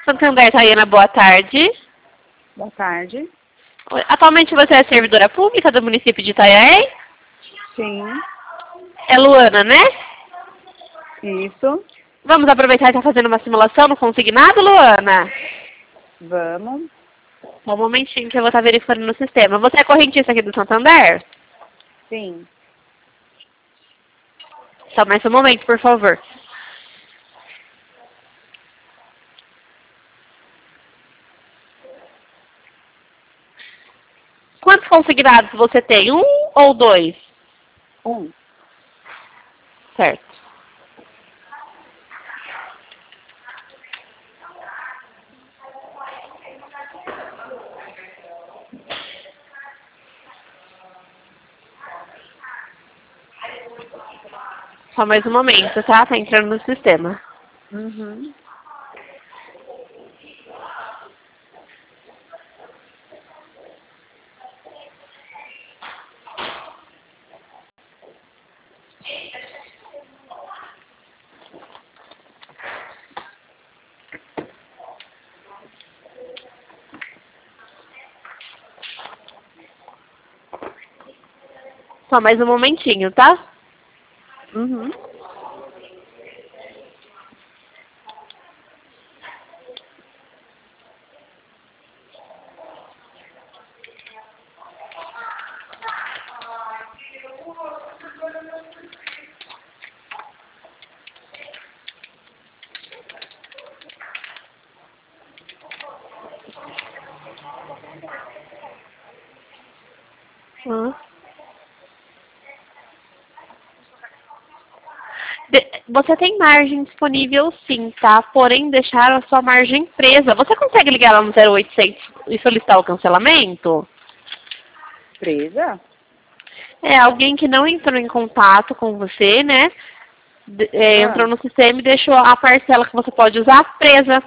Santander, Tayana, boa tarde. Boa tarde. Atualmente você é servidora pública do município de Itanhaém? Sim. É Luana, né? Isso. Vamos aproveitar e estar fazendo uma simulação no consignado, Luana? Vamos. Só um momentinho que eu vou estar verificando no sistema. Você é correntista aqui do Santander? Sim. Só mais um momento, por favor. Quantos consignados você tem? Um ou dois? Um. Certo. Só mais um momento, tá? Tá entrando no sistema. Uhum. Só mais um momentinho, tá? Uhum. Você tem margem disponível sim, tá? Porém, deixar a sua margem presa. Você consegue ligar lá no 0800 e solicitar o cancelamento? Presa? É, alguém que não entrou em contato com você, né? Entrou no sistema e deixou a parcela que você pode usar presa.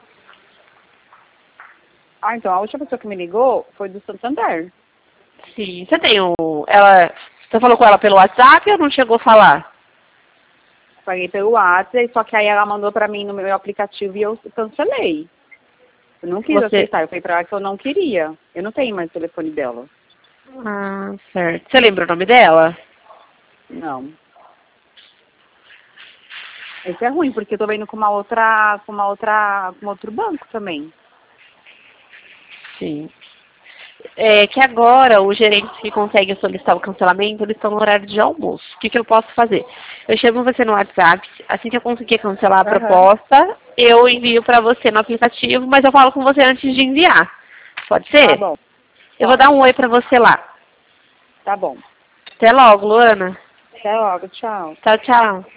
Ah, então a última pessoa que me ligou foi do Santander. Sim, você tem você falou com ela pelo WhatsApp ou não chegou a falar? Paguei pelo WhatsApp, só que aí ela mandou pra mim no meu aplicativo e eu cancelei. Eu não quis aceitar, eu falei pra ela que eu não queria. Eu não tenho mais o telefone dela. Ah, certo. Você lembra o nome dela? Não. Isso é ruim, porque eu tô vendo com outro banco também. Sim. É que agora os gerentes que conseguem solicitar o cancelamento, eles estão no horário de almoço. O que eu posso fazer? Eu chamo você no WhatsApp, assim que eu conseguir cancelar a proposta, eu envio para você no aplicativo, mas eu falo com você antes de enviar. Pode ser? Tá bom. Eu vou dar um oi para você lá. Tá bom. Até logo, Luana. Até logo, tchau. Tchau, tchau.